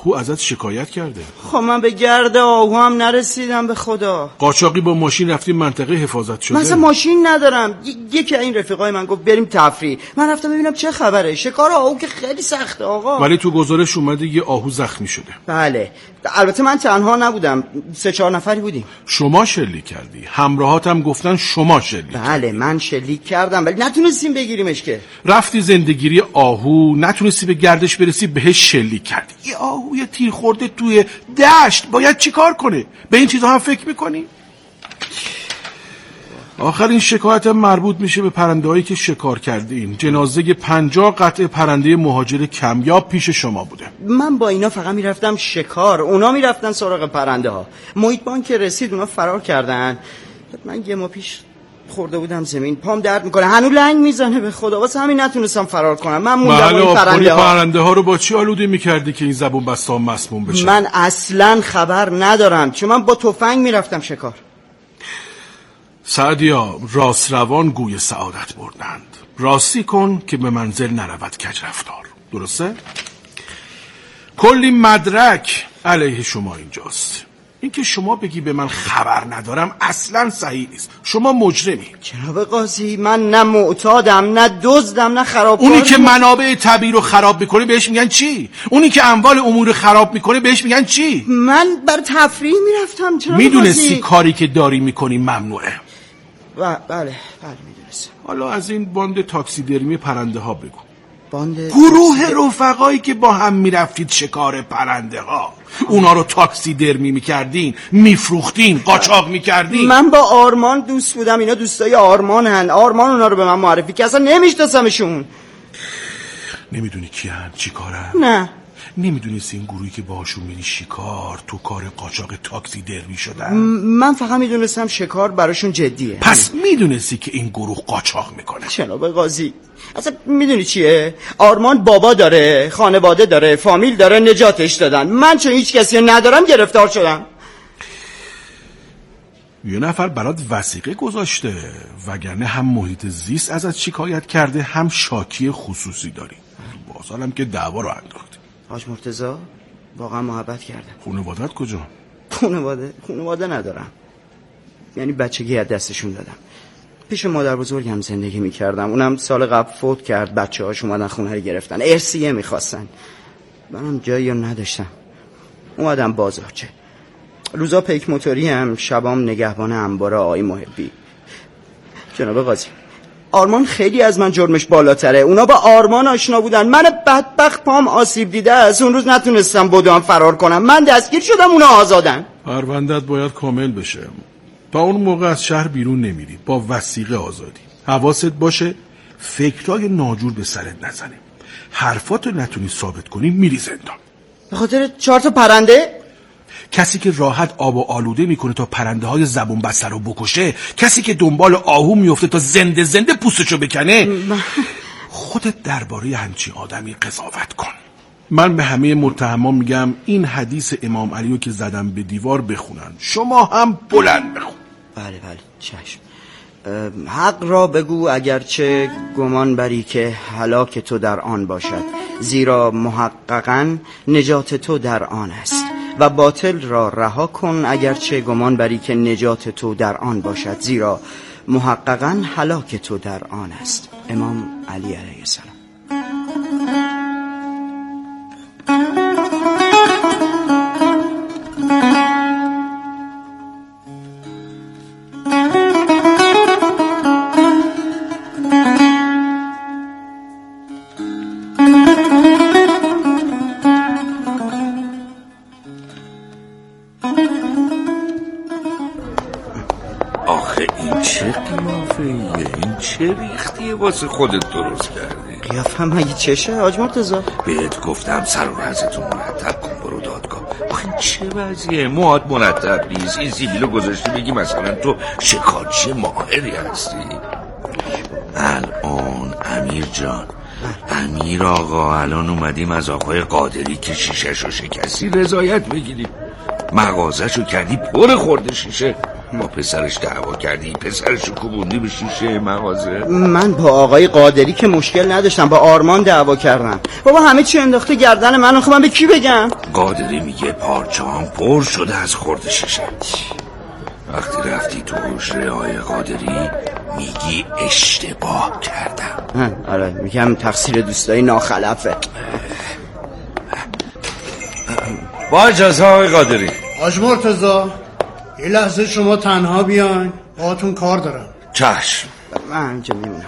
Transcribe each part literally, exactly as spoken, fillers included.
آهو ازت شکایت کرده. خب من به گرد آهو هم نرسیدم به خدا. قاچاقی با ماشین رفتیم منطقه حفاظت شده. من اصلا ماشین ندارم. یکی این رفیقای من گفت بریم تفریح. من رفتم ببینم چه خبره. شکار آهو که خیلی سخته آقا. ولی تو گزارش اومده یه آهو زخمی شده. بله. البته من تنها نبودم، سه چهار نفری بودیم. شما شلیک کردی. همراهاتم گفتن شما شلیک. بله من شلیک کردم ولی نتونستیم بگیریمش که. رفتی زندگیری آهو، نتونستی به گردش برسی، بهش شلیک کردی. یه آهو یه تیر خورده توی دشت باید چیکار کنه؟ به این چیزا هم فکر میکنی؟ آخرین شکایت مربوط میشه به پرنده‌هایی که شکار کردین. جنازه پنجاه قطعه پرنده مهاجر کمیاب پیش شما بوده. من با اینا فقط میرفتم شکار، اونا میرفتن سراغ پرنده ها. محیط بانک که رسید اونا فرار کردن. من یه ماه پیش خورده بودم زمین، پام درد میکنه، هنو لنگ میزنه به خدا، واسه همین نتونستم فرار کنم. من موندم اون پرنده ها. پرنده ها رو با چی آلوده میکردی که این زبون بسته ها مسموم بشه؟ من اصلا خبر ندارم، چون من با تفنگ میرفتم شکار. سعدیا، راست روان گوی سعادت بردند. راستی کن که به منزل نرود کج رفتار. درسته؟ کلی مدرک علیه شما اینجاست. این که شما بگی به من خبر ندارم اصلا صحیح نیست. شما مجرمی. جناب قاضی، من نه معتادم، نه دزدم، نه خرابکار. اونی که منابع طبیعی رو خراب میکنه بهش میگن چی؟ اونی که اموال امور خراب میکنه بهش میگن چی؟ من بر تفریح میرفتم جناب قاضی. میدونستی کاری که داری میکنی ممنوعه؟ و بله بله میدونستم. حالا از این باند تاکسی درمی پرنده ها بگو. باند گروه رفقایی که با هم میرفتید شکار پرنده ها، اونا رو تاکسی درمی میکردین، میفروختین، قاچاق میکردین. من با آرمان دوست بودم، اینا دوستای آرمان هن. آرمان اونا رو به من معرفی که اصلا نمیشناسمشون. نمیدونی کی هن؟ چی کارن؟ نه. نمیدونستی این گروهی که باهاشون میری شکار تو کار قاچاق تاکسی درمی شدن؟ من فقط میدونستم شکار براشون جدیه. پس میدونستی که این گروه قاچاق میکنه؟ جناب قاضی اصلا میدونی چیه؟ آرمان بابا داره، خانواده داره، فامیل داره، نجاتش دادن. من چون هیچ کسی ندارم گرفتار شدم. یه نفر برات وثیقه گذاشته، وگرنه هم محیط زیست ازت شکایت کرده، هم شاکی خصوصی داری. بازالم که دعوا رو انداختی. حاج مرتضی واقعا محبت کردم. خانوادت کجا؟ خانواده خانواده ندارم، یعنی بچگی از دستشون دادم. پیش مادر بزرگم زندگی میکردم، اونم سال قبل فوت کرد. بچه هاش اومدن خونه رو گرفتن، ارثیه میخواستن. منم جایی رو نداشتم، اومدم بازارچه. روزا پیک موتوری هم، شبام نگهبان انبار آقای محبی. جناب قاضی، آرمان خیلی از من جرمش بالاتره. اونا با آرمان آشنا بودن، من بدبخت پام آسیب دیده است. اون روز نتونستم بدوام فرار کنم، من دستگیر شدم، اونا آزادن. پرونده‌ات باید کامل بشه. تا اون موقع از شهر بیرون نمیری، با وثیقه آزادی. حواست باشه فکرای ناجور به سرت نزنه. حرفاتو نتونی ثابت کنی میری زندان. به خاطر چهار تا پرنده؟ کسی که راحت آب و آلوده میکنه تا پرنده های زبون بسته رو بکشه، کسی که دنبال آهو میفته تا زنده زنده پوستشو بکنه، خودت درباره همچین آدمی قضاوت کن. من به همه متهمان میگم این حدیث امام علیو که زدم به دیوار بخونن، شما هم بلند بخون. بله بله چشم. حق را بگو اگرچه گمان بری که هلاک تو در آن باشد، زیرا محققاً نجات تو در آن است. و باطل را رها کن اگرچه گمان بری که نجات تو در آن باشد، زیرا محققاً هلاک تو در آن است. امام علی علیه السلام. آخه این چه قیافه‌ایه؟ این چه ریختیه واسه خودت درست کردی؟ قیافه مگه چشه حاج مرتضی؟ بهت گفتم سر و رزتو مرتب کن، برو دادگاه. آخه این چه وضعیه؟ موهات مرتب نیست، این زیبیلو گذاشتی بگی مثلا تو شکارچی ماهری هستی. الان امیر جان، امیر آقا، الان اومدیم از آقای قادری که شیشه‌شو شکستی رضایت بگیریم. مغازه‌شو کردی پر خورده شیشه. با پسرش دعوا کردی، پسرشو کوبوندی به شیشه مغازه. من با آقای قادری که مشکل نداشتم، با آرمان دعوا کردم. بابا همه چی انداخته گردن من، خب من به کی بگم؟ قادری میگه پارچه‌ام پر شده از خورد شیشه. وقتی رفتی تو حجره آقای قادری میگی اشتباه کردم. آره میگم تقصیر دوستای ناخلفه. با اجازه آقای قادری. حاج مرتضی یه لحظه شما تنها بیاین، باهاتون کار دارم. چشم. من اینجا میمونم.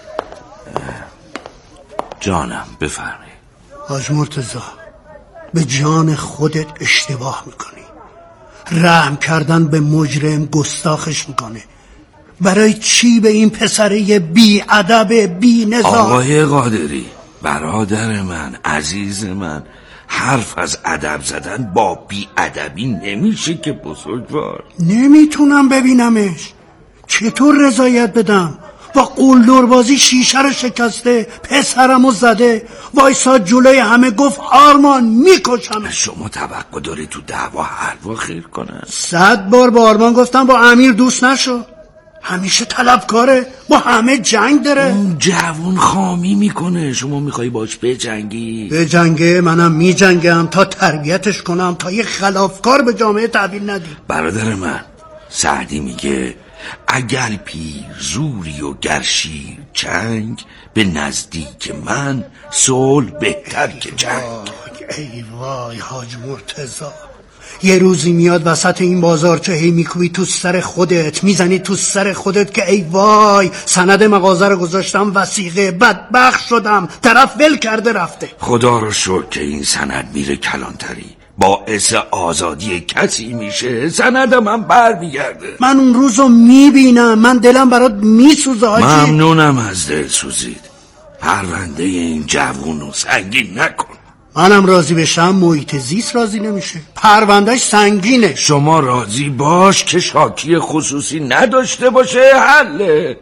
جانم بفرمی. حاج مرتضی به جان خودت اشتباه میکنی. رحم کردن به مجرم گستاخش میکنه. برای چی به این پسره بی ادب بی نزاع؟ آقای قادری برادر من، عزیز من، حرف از ادب زدن با بی ادبی نمیشه که بزرگوار. نمیتونم ببینمش. چطور رضایت بدم؟ با قلدر بازی شیشه رو شکسته، پسرمو زده، وایساد جلوی همه گفت آرمان میکشم. شما توقع داری تو دعوا حلوا خیر کنه؟ صد بار با آرمان گفتم با امیر دوست نشو، همیشه طلبکاره، با همه جنگ داره. اون جوون خامی میکنه، شما میخوایی باش بجنگی؟ بجنگه منم میجنگم تا تربیتش کنم تا یه خلافکار به جامعه تحویل ندی. برادر من سعدی میگه اگر پیر زوری و گرشیر چنگ، به نزدیک من صلح بهتر که جنگ. ای وای حاج مرتضی، یه روزی میاد وسط این بازار چه هی میکوبی تو سر خودت، میزنی تو سر خودت که ای وای سند مغازه رو گذاشتم وثیقه، بدبخت شدم، طرف ول کرده رفته. خدا رو شکر که این سند میره کلانتری، باعث آزادی کسی میشه، سندم هم بر میگرده. من اون روزو میبینم، من دلم برات میسوزه حاجی. ممنونم از دل سوزید. پرونده این جوونو سنگین نکن. منم راضی بشم، محیط زیست راضی نمیشه، پروندهش سنگینه. شما راضی باش که شاکی خصوصی نداشته باشه، حله.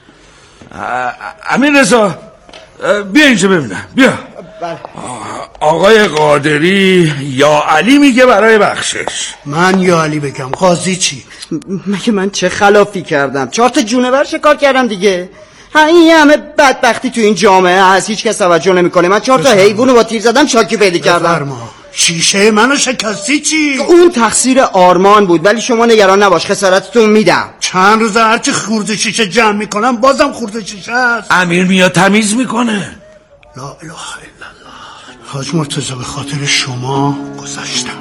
امین رضا بیا اینجا ببینم، بیا. آقای قادری یا علی میگه برای بخشش. من یا علی بگم، قاضی چی؟ مگه من چه خلافی کردم؟ چهار تا جونور شکار کردم دیگه. ها این همه بدبختی تو این جامعه هست، هیچ کس توجه نمیکنه. من چهار تا حیوانو با تیر زدم شاکی پیدا کردم. بفرما. شیشه منو شکستی چی؟ اون تقصیر آرمان بود، ولی شما نگران نباش، خسارتتون میدم. چند روز هرچی خورده شیشه جمع میکنم بازم خورده شیشه هست. امیر میاد تمیز میکنه. لا اله الا الله. حاج مرتضی به خاطر شما گذاشتم.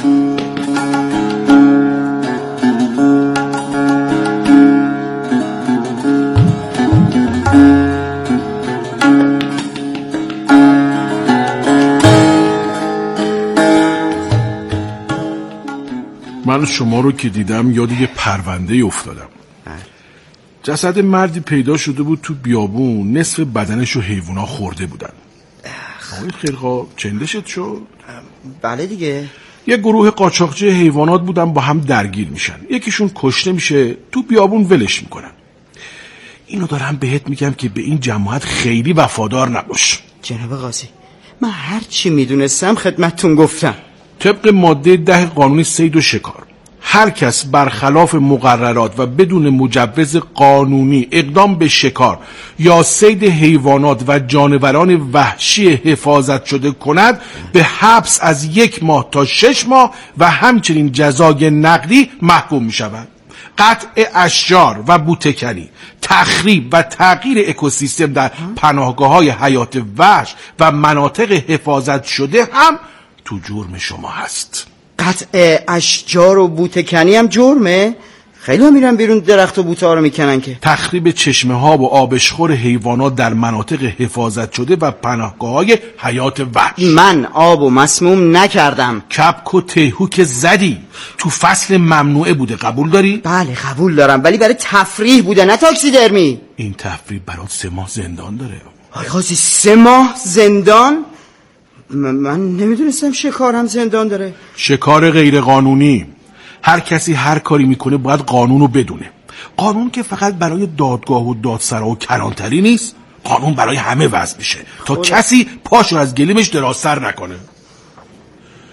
من شما رو که دیدم یاد یه پرونده افتادم. جسد مردی پیدا شده بود تو بیابون، نصف بدنش رو حیوونا خورده بودن. آقای خیرخوا چندشت شد؟ بله دیگه. یه گروه قاچاقچی حیوانات بودن، با هم درگیر میشن، یکیشون کشته میشه، تو بیابون ولش میکنن. اینو دارم بهت میگم که به این جماعت خیلی وفادار نباش. جناب قاضی من هر چی میدونستم خدمتتون گفتم. طبق ماده ده قانون صید و شکار، هر کس برخلاف مقررات و بدون مجوز قانونی اقدام به شکار یا صید حیوانات و جانوران وحشی حفاظت شده کند، به حبس از یک ماه تا شش ماه و همچنین جزای نقدی محکوم می شود. قطع اشجار و بوته‌کنی، تخریب و تغییر اکوسیستم در پناهگاه‌های حیات وحش و مناطق حفاظت شده هم تو جرم شما هست. قطع اشجار و بوته‌کنی هم جرمه؟ خیلی ها میرن بیرون درخت و بوته ها رو میکنن که. تخریب چشمه ها و آبشخور حیوانات در مناطق حفاظت شده و پناهگاه های حیات وحش. من آب و مسموم نکردم. کپک و تیهو که زدی، تو فصل ممنوعه بوده، قبول داری؟ بله قبول دارم، ولی برای تفریح بوده نه تاکسی درمی. این تفریح برات سه ماه زندان داره. آی قاضی سه ماه زندان؟ من نمیدونستم شکار هم زندان داره. شکار غیر قانونی. هر کسی هر کاری میکنه باید قانون رو بدونه. قانون که فقط برای دادگاه و دادسرا و کلانتری نیست، قانون برای همه وضع میشه تا خدا. کسی پاشو از گلیمش درازتر نکنه.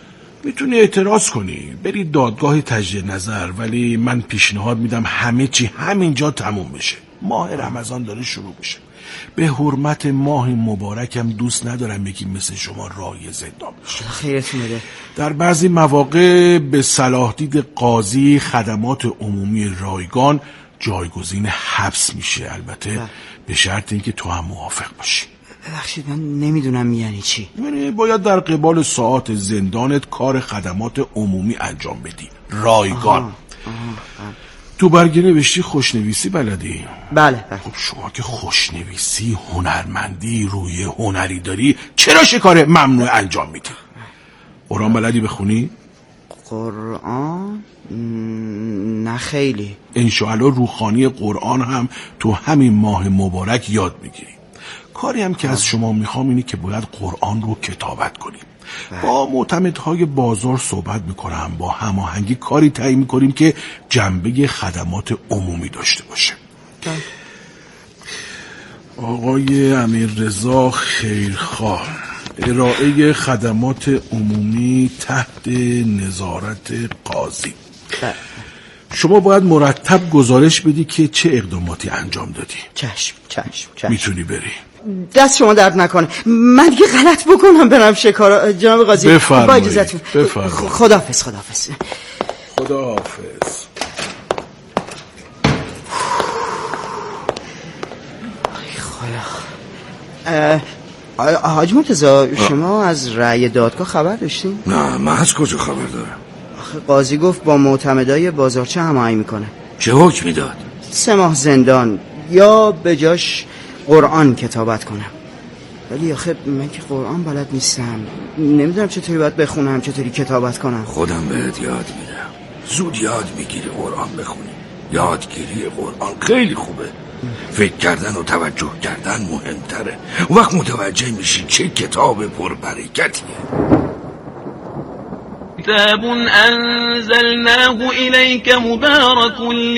میتونی اعتراض کنی، بری دادگاه تجدید نظر، ولی من پیشنهاد میدم همه چی همینجا تموم بشه. ماه رمضان داره شروع میشه. به حرمت ماه مبارکم دوست ندارم یکی مثل شما راهی زندان بشه. خیرتون بده. در بعضی مواقع به صلاح دید قاضی خدمات عمومی رایگان جایگزین حبس میشه، البته ده. به شرط اینکه تو هم موافق باشی. ببخشید من نمیدونم یعنی چی. یعنی باید در قبال ساعات زندانت کار خدمات عمومی انجام بدی، رایگان. آها. آها. تو برگه نوشتی خوشنویسی بلدی؟ بله بله. خب شما که خوشنویسی، هنرمندی، روی هنری داری، چرا شکار ممنوع انجام میدی؟ قرآن بلدی بخونی؟ قرآن؟ نه خیلی. انشاءالله روحانی قرآن هم تو همین ماه مبارک یاد میگیری. کاری هم که از شما میخوام اینه که باید قرآن رو کتابت کنیم. با معتمدهای بازار صحبت میکنم، با هماهنگی کاری تعیین میکنیم که جنبه خدمات عمومی داشته باشه. آقای امیررضا خیرخواه، ارائه خدمات عمومی تحت نظارت قاضی. شما باید مرتب گزارش بدی که چه اقداماتی انجام دادی. چشم چشم چشم. میتونی بری. دست شما درد نکنه. من دیگه غلط بکنم برم شکار. جناب قاضی بفرمایید. با اجازهتون. بفرمایید. خداحافظ خداحافظ. خداحافظ. خدا. حاج مرتضی شما از رأی دادگاه خبر داشتین؟ نه من از کجا خبر دارم؟ آخه قاضی گفت با معتمدای بازارچه هماهنگ میکنه. چه حکمی داد؟ سه ماه زندان یا به جاش قرآن کتابت کنم. ولی آخه من که قرآن بلد نیستم، نمیدونم چطوری باید بخونم، چطوری کتابت کنم. خودم بهت یاد میدم. زود یاد میگیری قرآن بخونی. یادگیری قرآن خیلی خوبه. فکر کردن و توجه کردن مهمتره. اون وقت متوجه میشی چه کتاب پربرکتیه. كتاب أنزلناه إليك مبارك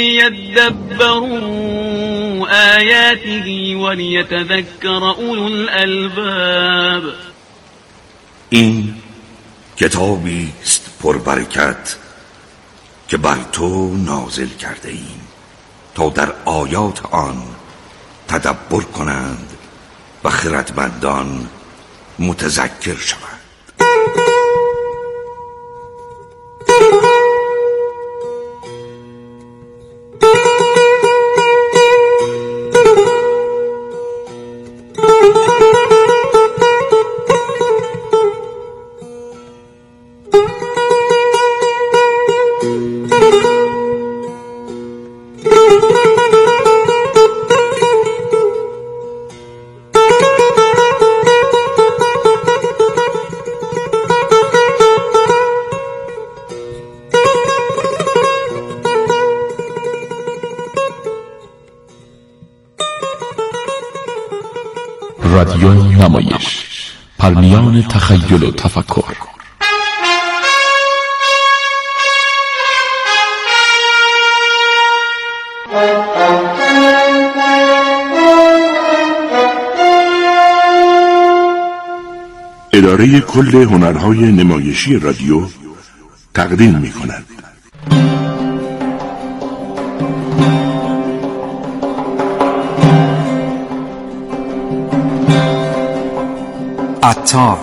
ليدبروا آياته وليتذكر أولو الألباب. این کتابی است پربرکت که بر تو نازل کرده ایم تا در آیات آن تدبر کنند و خردمندان متذکر شوند. رادیو نمایش، پرمیان تخیل و تفکر. اداره کل هنرهای نمایشی رادیو تقدیم می کند. عطار،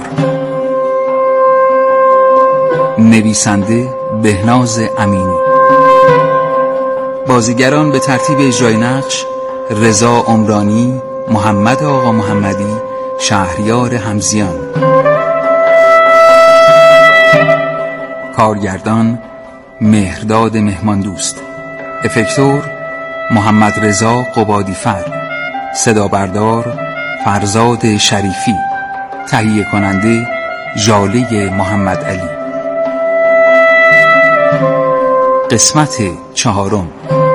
نویسنده بهناز امینی، بازیگران به ترتیب اجرای نقش: رضا عمرانی، محمد آقا محمدی، شهریار همزیان. کارگردان: مهرداد مهماندوست. افکتور: محمد رضا قبادیفر. صدا بردار: فرزاد شریفی. تهیه کننده: ژاله محمد علی. قسمت چهارم.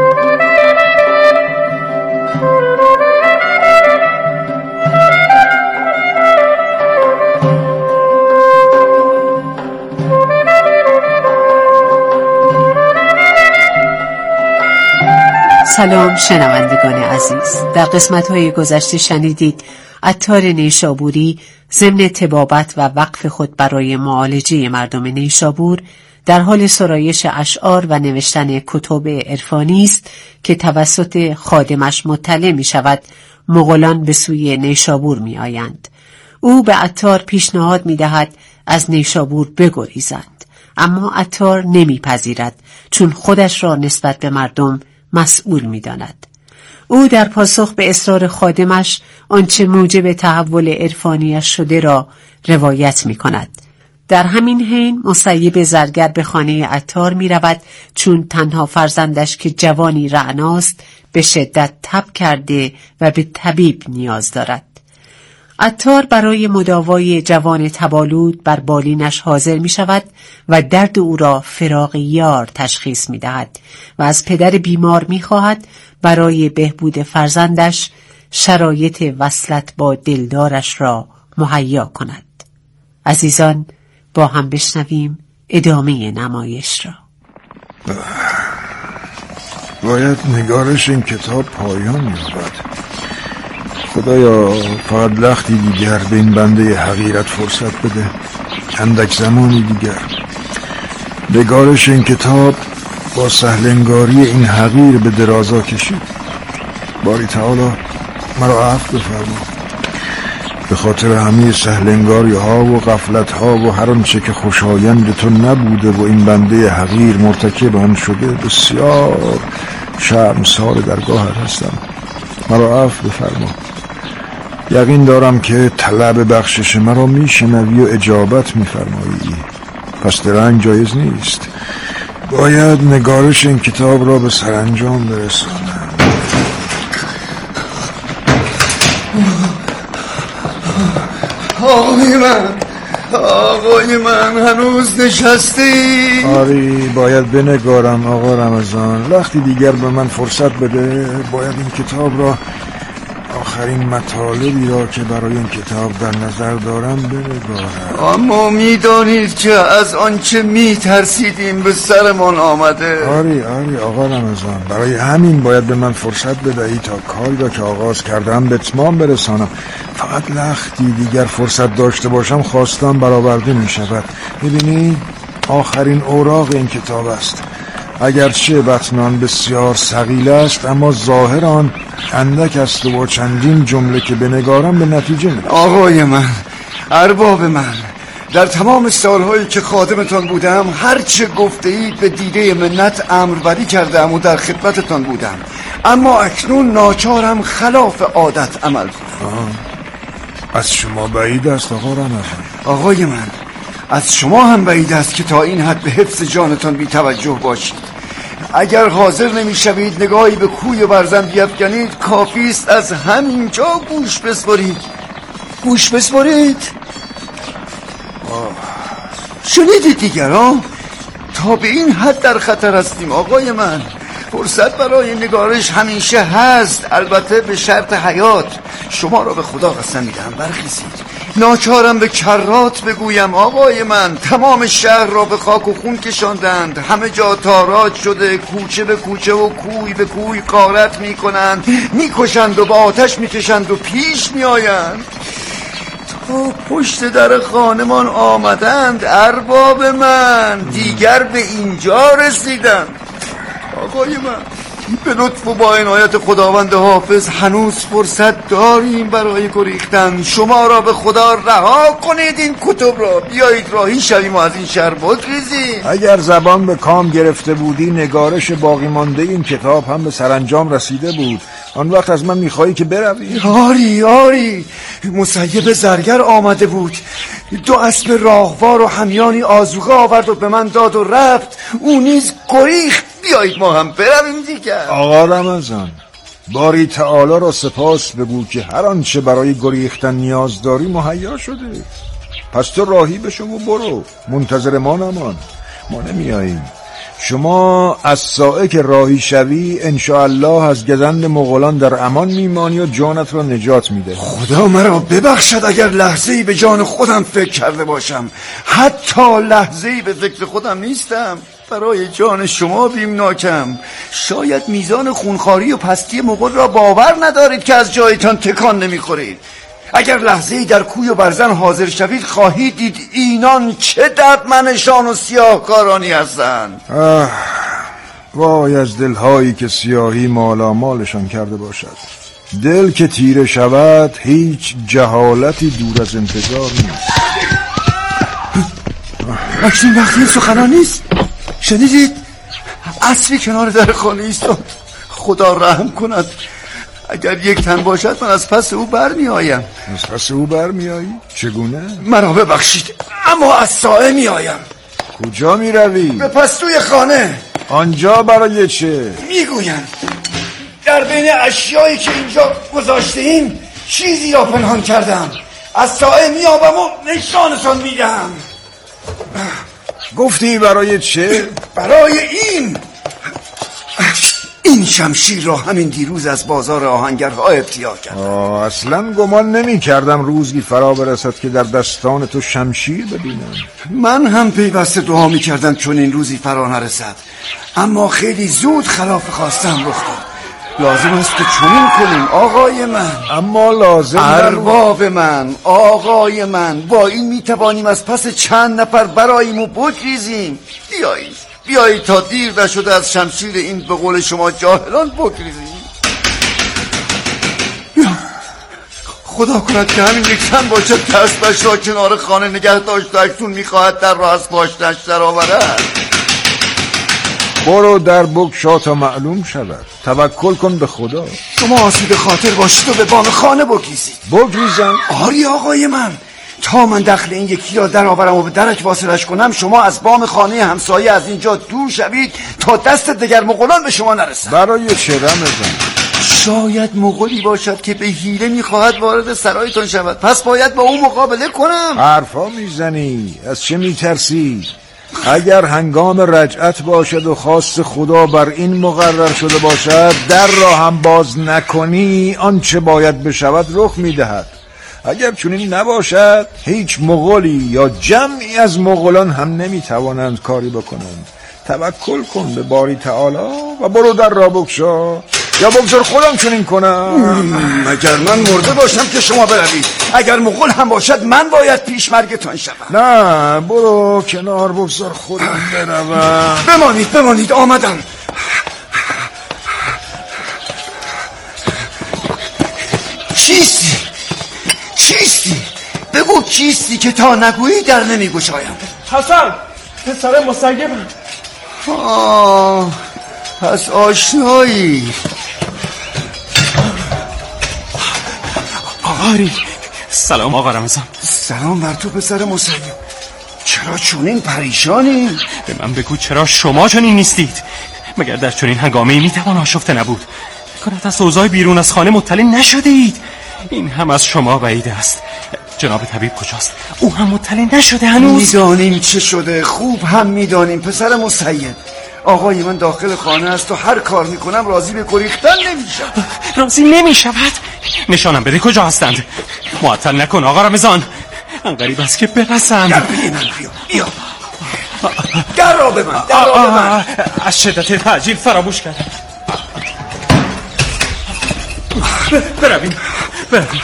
سلام شنوندگان عزیز. در قسمت‌های گذشته شنیدید عطار نیشابوری ضمن طبابت و وقف خود برای معالجه مردم نیشابور در حال سرایش اشعار و نوشتن کتب عرفانی است که توسط خادمش مطلع می شود مغولان به سوی نیشابور می آیند. او به عطار پیشنهاد می دهد از نیشابور بگریزند، اما عطار نمی پذیرد چون خودش را نسبت به مردم مسئول می داند. او در پاسخ به اصرار خادمش آنچه موجب تحول عرفانیش شده را روایت می کند. در همین حین مسیب زرگر به خانه عطار می رود چون تنها فرزندش که جوانی رعناست به شدت تب کرده و به طبیب نیاز دارد. عطار برای مداوای جوان تبالود بر بالینش حاضر می شود و درد او را فراق یار تشخیص می دهد و از پدر بیمار می خواهد برای بهبود فرزندش شرایط وصلت با دلدارش را مهیا کند. عزیزان، با هم بشنویم ادامه نمایش را. باید نگارش این کتاب پایان یابد. خدایا فقط لختی دیگر به این بنده حقیرت فرصت بده، اندک زمانی دیگر. نگارش این کتاب با سهلنگاری این حقیر به درازا کشید. باری تعالی مرا عفو بفرما. به خاطر همه سهلنگاری ها و غفلت ها و هر آنچه که خوشایند تو نبوده و این بنده حقیر مرتکب آن شده بسیار شرمسار درگاهت هستم. مرا عفو بفرما. یقین دارم که طلب بخشش مرا میشنوی و اجابت میفرمایی، پس درنگ جایز نیست. باید نگارش این کتاب را به سرانجام برسانم. آقای من آقای من هنوز نشستی؟ آری باید بنگارم آقا رمضان. وقتی دیگر به من فرصت بده. باید این کتاب را، آخرین مطالبی را که برای این کتاب در نظر دارم بنگارم. اما میدانید که از آنچه میترسیدیم به سرمان آمده. آری آری آقا رمضان، برای همین باید به من فرصت بدهی تا کاری را که آغاز کردم به اتمام برسانم. فقط لختی دیگر فرصت داشته باشم خواستم برآورده می شود. میبینی آخرین اوراق این کتاب است. اگرچه بطنان بسیار ثقیل است اما ظاهر آن اندک است و با چندین جمله که بنگارم به نتیجه می رسم. آقای من، ارباب من، در تمام سالهایی که خادمتان بودم هرچه گفته اید به دیده منت امروری کردم و در خدمتتان بودم، اما اکنون ناچارم خلاف عادت عمل کنم. از شما بعید است آقا رمضان. آقای من، از شما هم بعید است که تا این حد به حفظ جانتان بی توجه باشید. اگر حاضر نمی شوید نگاهی به کوی برزن بیفکنید، کافی است از همینجا گوش بسپارید. گوش بسپارید. شنیدید دیگر ها؟ تا به این حد در خطر هستیم آقای من. فرصت برای نگارش همیشه هست، البته به شرط حیات. شما را به خدا قسم میدهم برخیزید. ناچارم به کرات بگویم آقای من، تمام شهر را به خاک و خون کشاندند. همه جا تاراج شده، کوچه به کوچه و کوی به کوی غارت میکنند، میکشند و با آتش میکشند و پیش میآیند تا پشت در خانمان آمدند. ارباب من، دیگر به اینجا رسیدند. آقای من، به لطف و با عنایت خداوند حافظ هنوز فرصت داریم برای گریختن. شما را به خدا رها کنید این کتب را، بیایید راهی شویم و از این شهر بگریزیم. اگر زبان به کام گرفته بودی نگارش باقی مانده این کتاب هم به سرانجام رسیده بود. آن وقت از من میخواهی که بروی؟ آری آری، مسیب زرگر آمده بود، دو اسب راهوار و همیانی آذوقه آورد و به من داد و رفت. او نیز گریخت. بیایید ما هم برویم دیگر. آقا رمضان، باری تعالی را سپاس بگو که هر آنچه برای گریختن نیاز داری مهیا شده. پس تو راهی بشو و برو، منتظر ما نمان. ما نمیاییم. شما از ساعه که راهی شوی انشاءالله از گزند مغولان در امان میمانی و جانت را نجات میده. خدا مرا ببخشد اگر لحظه‌ای به جان خودم فکر کرده باشم. حتی لحظه‌ای به فکر خودم نیستم. برای جان شما بیمناکم. شاید میزان خونخواری و پستی مغول را باور ندارید که از جایتان تکان نمیخورید. اگر لحظه‌ای در کوی و برزن حاضر شوید خواهید دید اینان چه دردمنشان و سیاهکارانی هستند. وای از دلهایی که سیاهی مالامالشان کرده باشد. دل که تیره شود هیچ جهالتی دور از انتظار نیست. اکنون وقتی این سخنان نیست. شنیدید؟ اسبی کنار در خانه ایستاد. خدا رحم کند. اگر یک تن باشد من از پس او برمی آیم. از پس او برمی آیی؟ چگونه؟ مرا ببخشید اما از سایه می آیم. کجا می روی؟ به پستوی خانه. آنجا برای چه؟ می گویم در بین اشیایی که اینجا گذاشته ایم چیزی را پنهان کردم. از سایه می آبم و نشانتان می دهم. گفتی برای چه؟ برای این این شمشیر را همین دیروز از بازار آهنگرها ابتیا کردم. آه اصلا گمان نمی کردم روزی فرا برسد که در دستان تو شمشیر ببینم. من هم پیوسته دعا می کردم چون این روزی فرا نرسد، اما خیلی زود خلاف خواستم رخ داد. لازم است که چنین کنیم آقای من. اما لازم ارباب من، آقای من، با این می توانیم از پس چند نفر براییم و بگریزیم. بیایید بیایید تا دیر نشده از شمشیر این به قول شما جاهلان بگریزیم. خدا کند که همین یک تن باشد که اسبش را کنار خانه نگه داشت و اکنون میخواهد در را از پاشنش در آورد. برو در بگشا تا معلوم شود. توکل کن به خدا. شما آسوده خاطر باشید و به بام خانه بگریزید. بگریزم؟ آری آقای من. تا من دخل این یکی را در آورم و به درک واصلش کنم شما از بام خانه همسایه از اینجا دور شوید تا دست دگر مغولان به شما نرسد. برای چه رمزم؟ شاید مغولی باشد که به حیله میخواهد وارد سرایتون شود، پس باید با او مقابله کنم. حرفا میزنی؟ از چه میترسی؟ اگر هنگام رجعت باشد و خواست خدا بر این مقرر شده باشد در را هم باز نکنی آنچه باید بشود رخ میدهد. اگر چنین نباشد هیچ مغولی یا جمعی از مغولان هم نمیتوانند کاری بکنند. توکل کن به باری تعالی و برو در را بگشا، یا بگذار خودم چنین کنم. اگر من مرده باشم که شما بروید، اگر مغول هم باشد من باید پیش مرگتان شوم. نه برو کنار، بگذار خودم بروم. بمانید بمانید آمدم. چیستی؟ چیستی؟ بگو چیستی که تا نگویی در نمی گشایم. حسن پسر مسیبم. آه پس آشنایی. آری سلام آقا رمضان. سلام بر تو پسر مسیب. چرا چنین پریشانی؟ به من بگو چرا شما چنین نیستید؟ مگر در چنین هنگامی میتوان آشفته نبود؟ کند از اوضاع بیرون از خانه مطلع نشدید؟ این هم از شما بعید است. جناب طبیب کجاست؟ او هم مطلع نشده هنوز؟ میدانیم چه شده، خوب هم میدانیم پسر مسیب. آقای من داخل خانه است و هر کار میکنم راضی به گریختن نمیشود. راضی نمیشود؟ نشانم بده کجا هستند. معطل نکن آقا رمضان، ان قریب است که برسند. در پی من بیا بیا. در را به من، در را به من. از شدت تعجیل فراموش کردم. برویم برویم.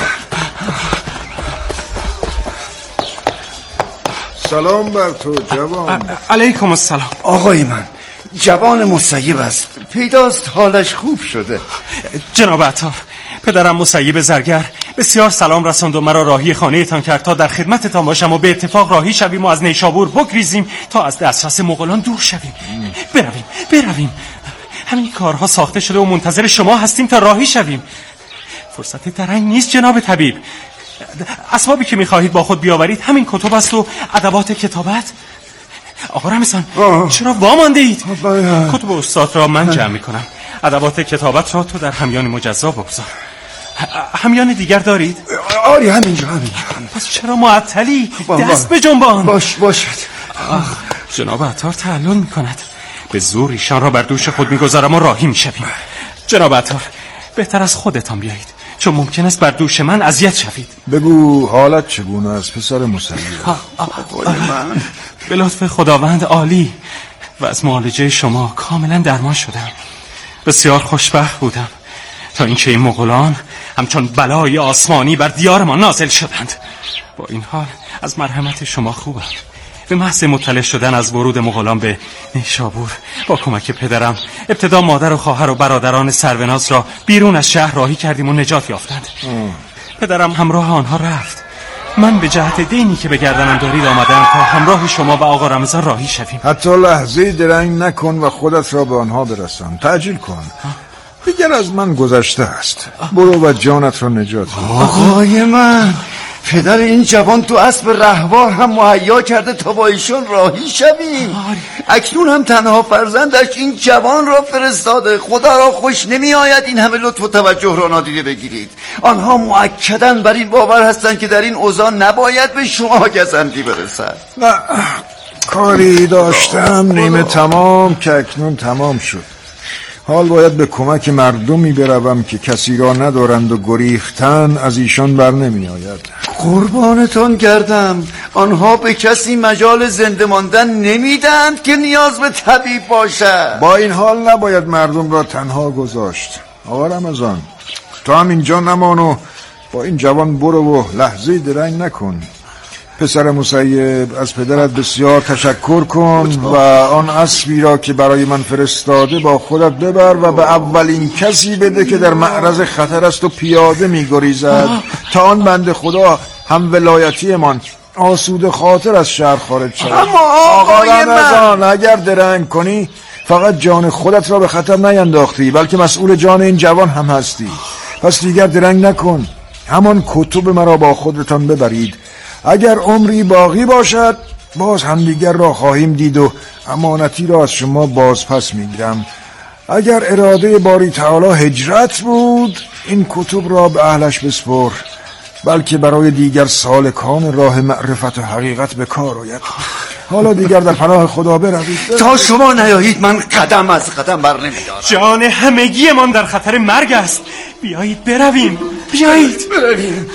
سلام بر تو جوان. علیکم السلام. آقای من جوان مسیب است، پیداست حالش خوب شده. جناب عطار، پدرم مسیب زرگر بسیار سلام رساند و مرا راهی خانه تان کرد تا در خدمتتان باشم و به اتفاق راهی شویم و از نیشابور بگریزیم تا از دسترس مغولان دور شویم. برویم برویم. همین کارها ساخته شده و منتظر شما هستیم تا راهی شویم. فرصت درنگ نیست جناب طبیب. اسبابی که میخواهید با خود بیاورید همین کتب است و ادوات کتابت. آقا رمضان چرا وامانده اید؟ کتب استاد را من جمع میکنم. ادوات کتابت را تو در همیان مجزا بگذار. همیان دیگر دارید؟ آری همینجا همینجا. پس چرا معطلی؟ دست به جنبان. باش باشد. جناب عطار تعلل میکند. به زور ایشان را بر دوش خود میگذارم و راهی میشویم. جناب عطار بهتر از خودتان بیایید چون ممکن است بر دوش من اذیت شوید. بگو حالت چگونه است پسر مسیب؟ من به لطف خداوند عالی و از معالجه شما کاملا درمان شدم. بسیار خوشبخت بودم تا اینکه این مغولان همچون بلای آسمانی بر دیار ما نازل شدند. با این حال از مرحمت شما خوبم. به محض مطلع شدن از ورود مغولان به نیشابور با کمک پدرم ابتدا مادر و خواهر و برادران سروناز را بیرون از شهر راهی کردیم و نجات یافتند. پدرم همراه آنها رفت. من به جهت دینی که به گردنم دارید آمدم تا همراه شما و آقا رمضان راهی شویم. حتی لحظه درنگ نکن و خودت را به آنها برسان. تعجیل کن. دیگر از من گذشته است. برو و جانت را نجات بده. آقای من، پدر این جوان تو اسب رهوار هم مهیا کرده تا با ایشون راهی شویم. اکنون هم تنها فرزندش این جوان را فرستاده. خدا را خوش نمی آید این همه لطف و توجه را نادیده بگیرید. آنها مؤکداً بر این باور هستند که در این اوضاع نباید به شما گزندی برسد. نه، کاری داشتم نیمه تمام که اکنون تمام شد. حال باید به کمک مردمی بروم که کسی را ندارند و گریختن از ایشان بر نمی آید. قربانتان کردم. آنها به کسی مجال زنده ماندن نمیدند که نیاز به طبیب باشد. با این حال نباید مردم را تنها گذاشت. آقا رمضان، تو هم اینجا نمان و با این جوان برو و لحظه درنگ نکن. پسر مسیب، از پدرت بسیار تشکر کن و آن اسبی را که برای من فرستاده با خودت ببر و به اولین کسی بده که در معرض خطر است و پیاده می‌گریزد تا آن بنده خدا هم ولایتی من آسوده خاطر از شهر خارج شود. اما آقای رمضان، اگر درنگ کنی فقط جان خودت را به خطر نینداختی بلکه مسئول جان این جوان هم هستی. پس دیگر درنگ نکن. همان کتب مرا با خودتان ببرید. اگر عمری باقی باشد باز همدیگر را خواهیم دید و امانتی را از شما باز پس میگیرم. اگر اراده باری تعالی هجرت بود این کتب را به اهلش بسپر، بلکه برای دیگر سالکان راه معرفت و حقیقت به کار آید. حالا دیگر در پناه خدا بروید. تا شما نیایید من قدم از قدم بر نمیدارم. جان همگی من در خطر مرگ است. بیایید برویم. بیایید برویم.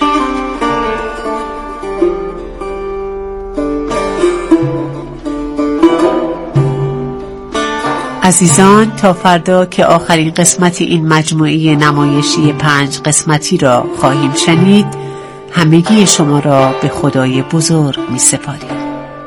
عزیزان، تا فردا که آخرین قسمت این مجموعه نمایشی پنج قسمتی را خواهیم شنید، همگی شما را به خدای بزرگ می سپاریم.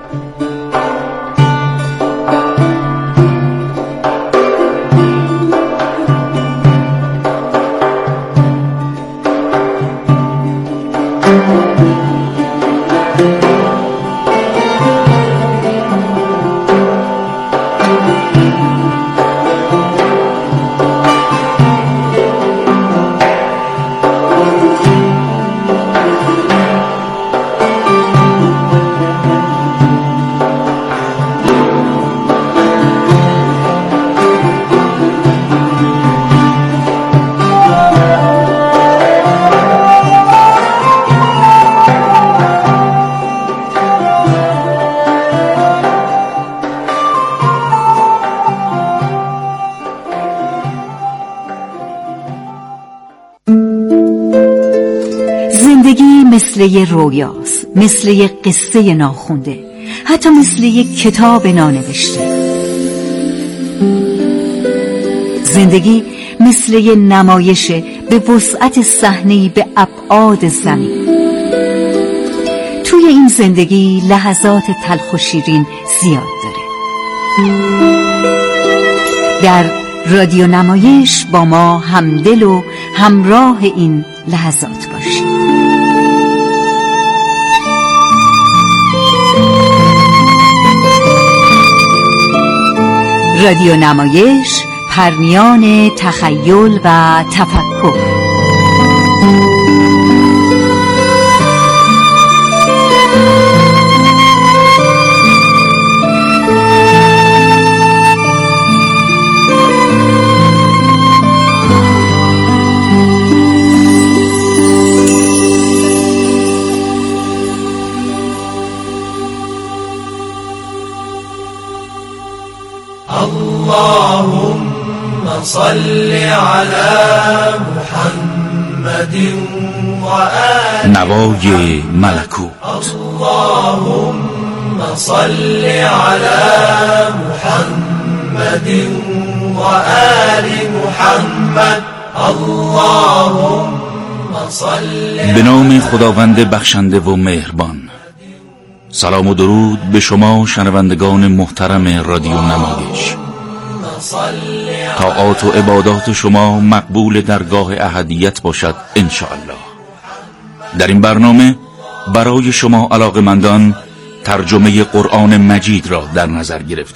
مثل یه رویاست، مثل یه قصه ناخونده، حتی مثل یه کتاب نانوشته. زندگی مثل یه نمایشه به وسعت صحنه‌ای به ابعاد زمین. توی این زندگی لحظات تلخ و شیرین زیاد داره. در رادیو نمایش با ما همدل و همراه این لحظات باشید. رادیو نمایش، پرمیان تخیل و تفکر. اللهم صل على محمد وآل نوای ملکوت. اللهم صل على محمد وآل محمد. اللهم صل. به نام خداوند بخشنده و مهربان. سلام و درود به شما شنوندگان محترم رادیو نمایش. طاعات و عبادات شما مقبول درگاه احدیت باشد انشاءالله. در این برنامه برای شما علاقه‌مندان ترجمه قرآن مجید را در نظر گرفتیم.